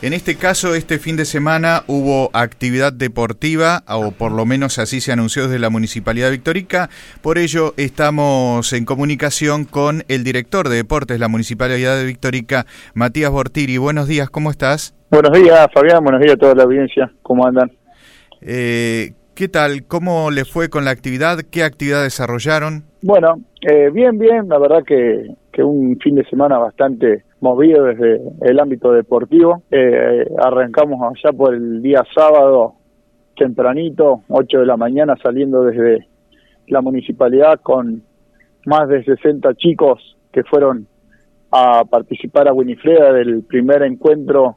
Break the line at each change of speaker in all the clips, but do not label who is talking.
En este caso, este fin de semana hubo actividad deportiva, o por lo menos así se anunció desde la Municipalidad de Victorica. Por ello, estamos en comunicación con el director de deportes de la Municipalidad de Victorica, Matías Bortiri. Buenos días, ¿cómo estás?
Buenos días, Fabián. Buenos días a toda la audiencia. ¿Cómo andan?
¿Qué tal? ¿Cómo le fue con la actividad? ¿Qué actividad desarrollaron?
Bueno, bien. La verdad que un fin de semana bastante movido desde el ámbito deportivo. Arrancamos allá por el día sábado, tempranito, 8 de la mañana, saliendo desde la municipalidad con más de 60 chicos que fueron a participar a Winifreda del primer encuentro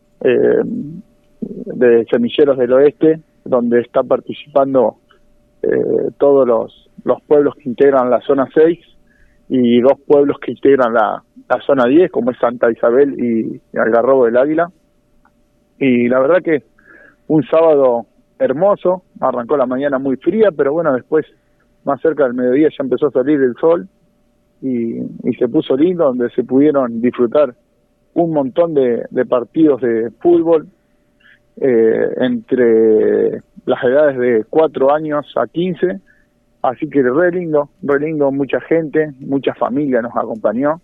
de Semilleros del Oeste, donde está participando todos los pueblos que integran la zona 6 y 2 pueblos que integran la zona 10, como es Santa Isabel y Algarrobo del Águila. Y la verdad que un sábado hermoso, arrancó la mañana muy fría, pero bueno, después más cerca del mediodía ya empezó a salir el sol y se puso lindo, donde se pudieron disfrutar un montón de partidos de fútbol entre las edades de 4 años a 15, así que re lindo, mucha gente, mucha familia nos acompañó,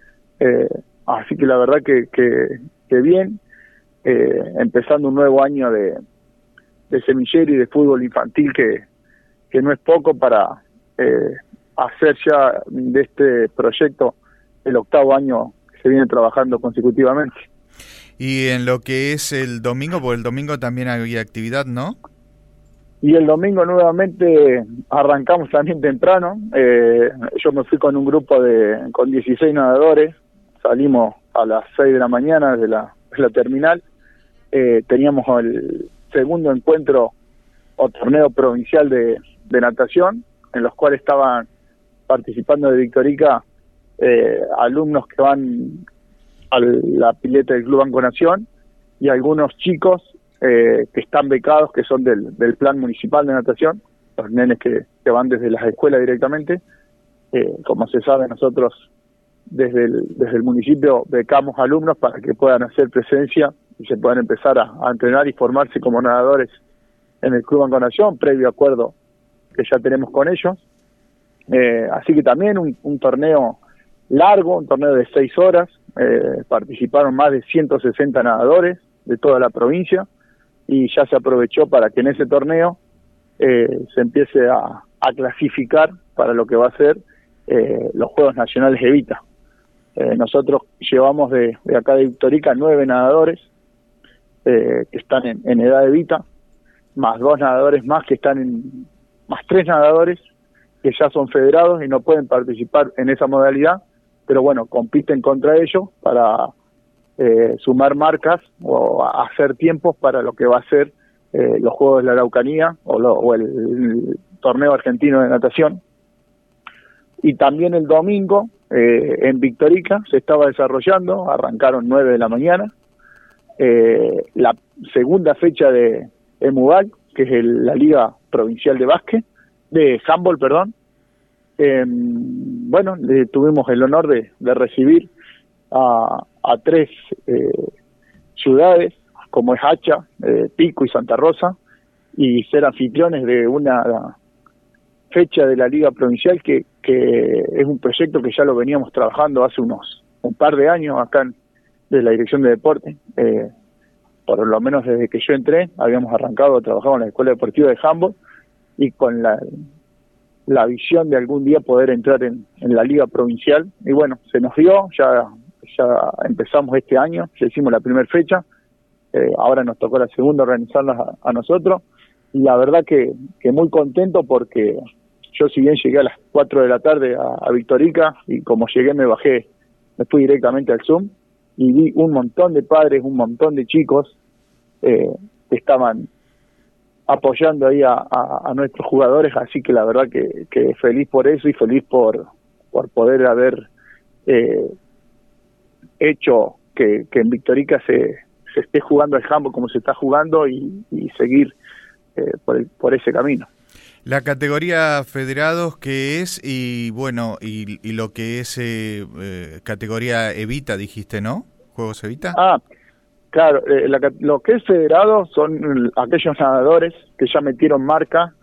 así que la verdad que bien, empezando un nuevo año de semillero y de fútbol infantil que no es poco para hacer ya de este proyecto el 8º año que se viene trabajando consecutivamente.
Y en lo que es el domingo, porque el domingo también había actividad, ¿no?
Y el domingo nuevamente arrancamos también temprano. Yo me fui con un grupo con 16 nadadores. Salimos a las 6 de la mañana de la terminal. Teníamos el segundo encuentro o torneo provincial de natación, en los cuales estaban participando de Victorica alumnos que van a la pileta del Club Banco Nación y algunos chicos que están becados, que son del plan municipal de natación, los nenes que van desde las escuelas directamente. Como se sabe, nosotros desde el municipio becamos alumnos para que puedan hacer presencia y se puedan empezar a entrenar y formarse como nadadores en el Club Banco Nación, previo acuerdo que ya tenemos con ellos. Así que también un torneo largo, un torneo de 6 horas, participaron más de 160 nadadores de toda la provincia y ya se aprovechó para que en ese torneo se empiece a clasificar para lo que va a ser los Juegos Nacionales de Evita. Nosotros llevamos de acá de Victorica 9 nadadores que están en edad de Evita, más 2 nadadores más que están más 3 nadadores que ya son federados y no pueden participar en esa modalidad, pero bueno, compiten contra ellos para sumar marcas o hacer tiempos para lo que va a ser los Juegos de la Araucanía o el torneo argentino de natación. Y también el domingo en Victorica se estaba desarrollando, arrancaron 9 de la mañana, la segunda fecha de EMUBAL, que es la Liga Provincial de Handball, perdón. Bueno, tuvimos el honor de recibir a 3 ciudades, como es Hacha, Pico y Santa Rosa, y ser anfitriones de una fecha de la Liga Provincial que es un proyecto que ya lo veníamos trabajando hace un par de años acá de la Dirección de Deporte. Por lo menos desde que yo entré, habíamos arrancado a trabajar en la Escuela Deportiva de Handball y con la visión de algún día poder entrar en la Liga Provincial. Y bueno, se nos dio, ya empezamos este año, ya hicimos la primera fecha, ahora nos tocó la segunda organizarla a nosotros, y la verdad que muy contento porque yo, si bien llegué a las 4 de la tarde a Victorica, y como llegué me fui directamente al Zoom, y vi un montón de padres, un montón de chicos que estaban apoyando ahí a nuestros jugadores, así que la verdad que feliz por eso y feliz por poder haber hecho que en Victorica se esté jugando el handball como se está jugando y seguir por ese camino.
La categoría federados que es y bueno y lo que es categoría Evita, dijiste, ¿no? ¿Juegos Evita?
Claro, lo que es federado son aquellos nadadores que ya metieron marca.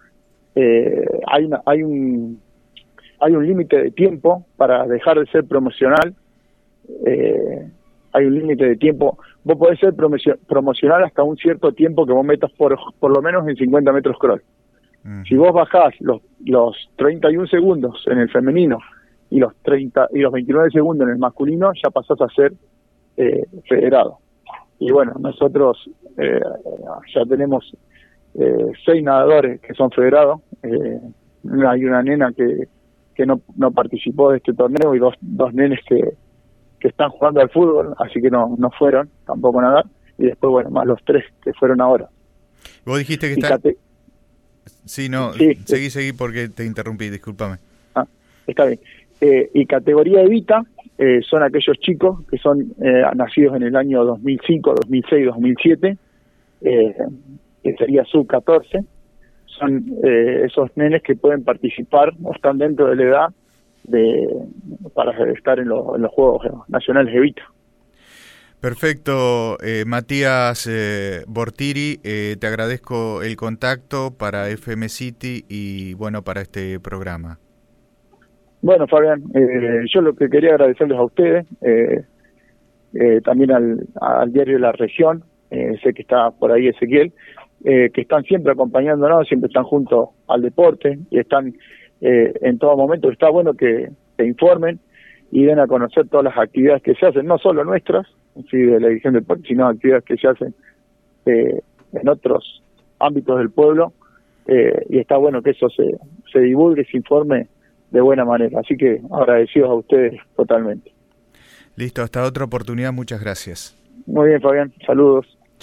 Hay un límite de tiempo para dejar de ser promocional. Hay un límite de tiempo. Vos podés ser promocional hasta un cierto tiempo que vos metas por lo menos en 50 metros crawl. Si vos bajás los 31 segundos en el femenino y los 29 segundos en el masculino, ya pasás a ser federado. Y bueno, nosotros ya tenemos 6 nadadores que son federados. Hay una nena que no participó de este torneo y dos nenes que están jugando al fútbol, así que no fueron tampoco a nadar. Y después, bueno, más los 3 que fueron ahora.
Vos dijiste que Sí, seguí porque te interrumpí, discúlpame.
Está bien. Y categoría Evita son aquellos chicos que son nacidos en el año 2005, 2006, 2007, que sería sub-14. Son esos nenes que pueden participar o están dentro de la edad para estar en los Juegos Nacionales Evita.
Perfecto, Matías Bortiri, te agradezco el contacto para FM City y bueno, para este programa.
Bueno, Fabián, yo lo que quería agradecerles a ustedes, también al diario La Región, sé que está por ahí Ezequiel, que están siempre acompañándonos, siempre están junto al deporte y están en todo momento. Está bueno que informen y den a conocer todas las actividades que se hacen, no solo nuestras, sí, de la edición del deporte, sino actividades que se hacen en otros ámbitos del pueblo, y está bueno que eso se divulgue, se informe de buena manera. Así que agradecidos a ustedes totalmente.
Listo, hasta otra oportunidad, muchas gracias.
Muy bien, Fabián, saludos.